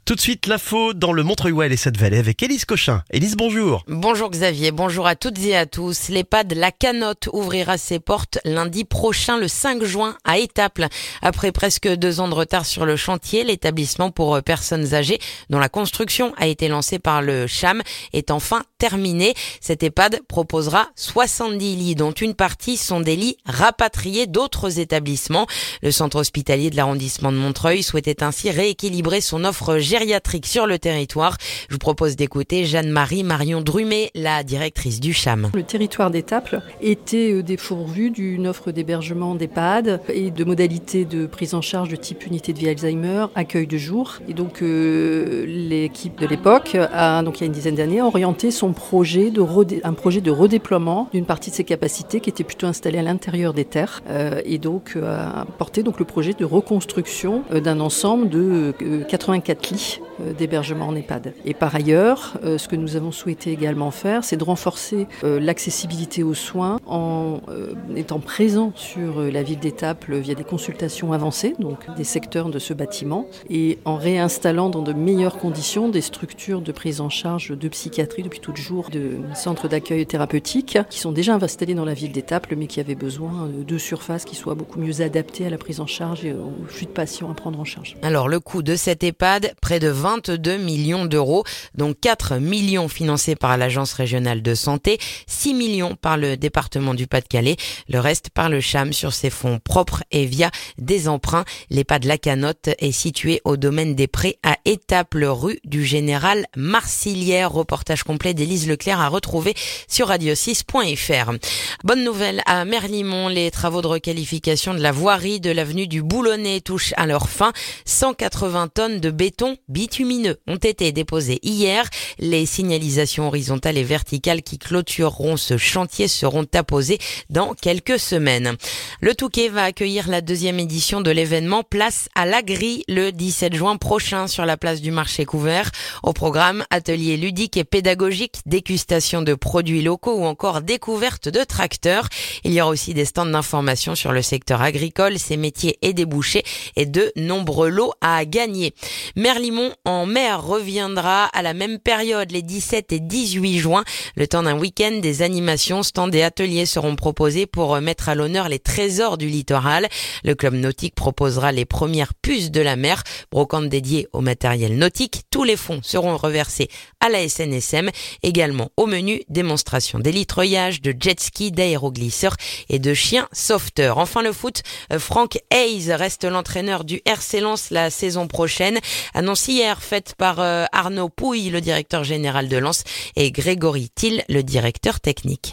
Tout de suite, l'info dans le Montreuil et Cette-Vallée avec Élise Cochin. Élise, bonjour. Bonjour Xavier, bonjour à toutes et à tous. L'EHPAD La Canotte ouvrira ses portes lundi prochain, le 5 juin, à Étaples. Après presque 2 ans de retard sur le chantier, l'établissement pour personnes âgées, dont la construction a été lancée par le CHAM, est enfin terminé. Cet EHPAD proposera 70 lits, dont une partie sont des lits rapatriés d'autres établissements. Le centre hospitalier de l'arrondissement de Montreuil souhaitait ainsi rééquilibrer son offre gériatrique sur le territoire. Je vous propose d'écouter Jeanne-Marie Marion Drumet, la directrice du CHAM. Le territoire d'Étaples était dépourvu d'une offre d'hébergement d'EHPAD et de modalités de prise en charge de type unité de vie Alzheimer, accueil de jour. Et donc l'équipe de l'époque a, donc il y a une dizaine d'années, orienté son projet un projet de redéploiement d'une partie de ses capacités qui était plutôt installée à l'intérieur des terres et donc a porté donc le projet de reconstruction d'un ensemble de 84 lits d'hébergement en EHPAD. Et par ailleurs, ce que nous avons souhaité également faire, c'est de renforcer l'accessibilité aux soins en étant présent sur la ville d'Étaples via des consultations avancées, donc des secteurs de ce bâtiment, et en réinstallant dans de meilleures conditions des structures de prise en charge de psychiatrie depuis tout le jour, de centres d'accueil thérapeutique qui sont déjà installés dans la ville d'Étaples, mais qui avaient besoin de surfaces qui soient beaucoup mieux adaptées à la prise en charge et au flux de patients à prendre en charge. Alors le coût de cet EHPAD, près de 22 millions d'euros, dont 4 millions financés par l'Agence régionale de santé, 6 millions par le département du Pas-de-Calais, le reste par le CHAM sur ses fonds propres et via des emprunts. L'EHPAD La Canotte est situé au domaine des Prés à Étaples, rue du Général Marcilière. Reportage complet d'Élise Leclerc à retrouver sur radio6.fr. Bonne nouvelle à Merlimont, les travaux de requalification de la voirie de l'avenue du Boulonnais touchent à leur fin. 180 tonnes de béton bitumineux ont été déposées hier. Les signalisations horizontales et verticales qui clôtureront ce chantier seront apposées dans quelques semaines. Le Touquet va accueillir la 2e édition de l'événement Place à l'Agri le 17 juin prochain sur la place du marché couvert. Au programme, ateliers ludiques et pédagogiques, dégustation de produits locaux ou encore découverte de tracteurs. Il y aura aussi des stands d'information sur le secteur agricole, ses métiers et débouchés et de nombreux lots à gagner. Merlimont en mer reviendra à la même période, les 17 et 18 juin. Le temps d'un week-end, des animations, stands et ateliers seront proposés pour mettre à l'honneur les trésors du littoral. Le club nautique proposera les premières puces de la mer, brocante dédiée au matériel nautique. Tous les fonds seront reversés à la SNSM. Également au menu, démonstration d'élitreillage, de jet ski, d'aéroglisseurs et de chiens sauveteurs. Enfin le foot, Franck Hayes reste l'entraîneur du RC Lens la saison prochaine. Annonce hier faite par Arnaud Pouille, le directeur général de Lens, et Grégory Thiel, le directeur technique.